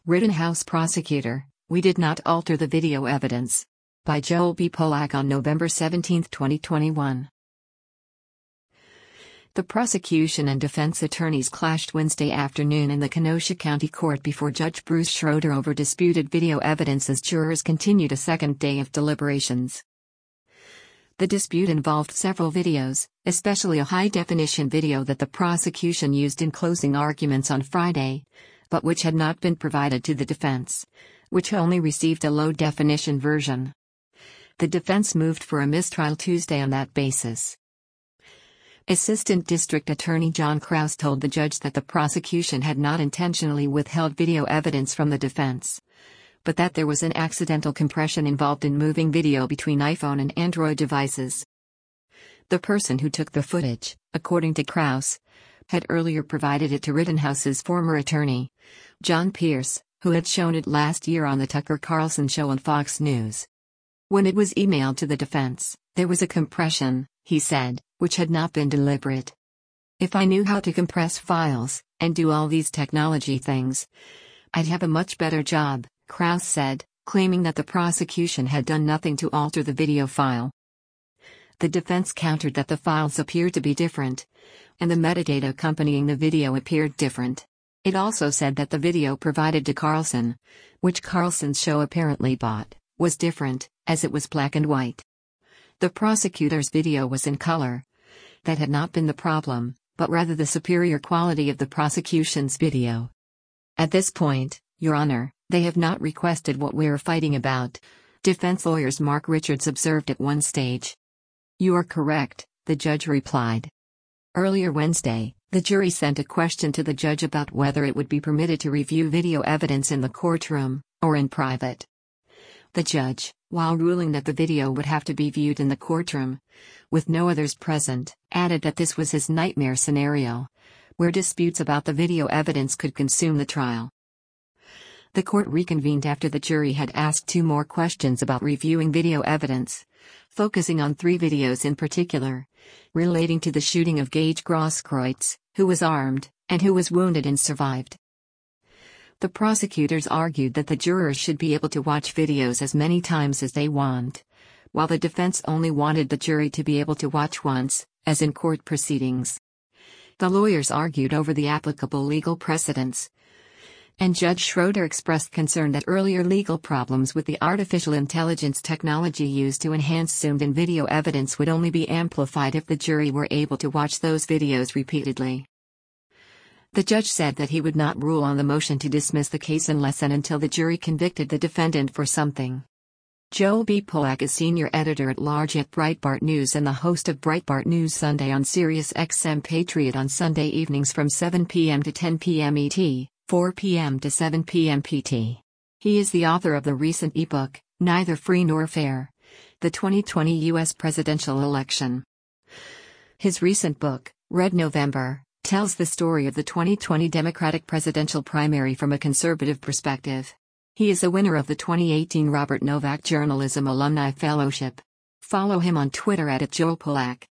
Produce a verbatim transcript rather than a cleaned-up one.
Rittenhouse prosecutor, "We did not alter the video evidence." By Joel B. Polak on November seventeenth, twenty twenty-one. The prosecution and defense attorneys clashed Wednesday afternoon in the Kenosha County Court before Judge Bruce Schroeder over disputed video evidence as jurors continued a second day of deliberations. The dispute involved several videos, especially a high-definition video that the prosecution used in closing arguments on Friday, but which had not been provided to the defense, which only received a low-definition version. The defense moved for a mistrial Tuesday on that basis. Assistant District Attorney John Kraus told the judge that the prosecution had not intentionally withheld video evidence from the defense, but that there was an accidental compression involved in moving video between iPhone and Android devices. The person who took the footage, according to Kraus, had earlier provided it to Rittenhouse's former attorney, John Pierce, who had shown it last year on the Tucker Carlson show on Fox News. When it was emailed to the defense, there was a compression, he said, which had not been deliberate. "If I knew how to compress files, and do all these technology things, I'd have a much better job," Kraus said, claiming that the prosecution had done nothing to alter the video file. The defense countered that the files appeared to be different, and the metadata accompanying the video appeared different. It also said that the video provided to Carlson, which Carlson's show apparently bought, was different, as it was black and white. The prosecutor's video was in color. That had not been the problem, but rather the superior quality of the prosecution's video. "At this point, Your Honor, they have not requested what we're fighting about," defense lawyers Mark Richards observed at one stage. "You are correct," the judge replied. Earlier Wednesday, the jury sent a question to the judge about whether it would be permitted to review video evidence in the courtroom, or in private. The judge, while ruling that the video would have to be viewed in the courtroom, with no others present, added that this was his nightmare scenario, where disputes about the video evidence could consume the trial. The court reconvened after the jury had asked two more questions about reviewing video evidence, focusing on three videos in particular, relating to the shooting of Gage Grosskreutz, who was armed, and who was wounded and survived. The prosecutors argued that the jurors should be able to watch videos as many times as they want, while the defense only wanted the jury to be able to watch once, as in court proceedings. The lawyers argued over the applicable legal precedents, and Judge Schroeder expressed concern that earlier legal problems with the artificial intelligence technology used to enhance zoomed-in video evidence would only be amplified if the jury were able to watch those videos repeatedly. The judge said that he would not rule on the motion to dismiss the case unless and until the jury convicted the defendant for something. Joel B. Polak is senior editor-at-large at Breitbart News and the host of Breitbart News Sunday on Sirius X M Patriot on Sunday evenings from seven p m to ten p m E T, four p m to seven p m P T. He is the author of the recent ebook, Neither Free Nor Fair: The twenty twenty U S Presidential Election. His recent book, Red November, tells the story of the twenty twenty Democratic presidential primary from a conservative perspective. He is a winner of the twenty eighteen Robert Novak Journalism Alumni Fellowship. Follow him on Twitter at Joel Polak.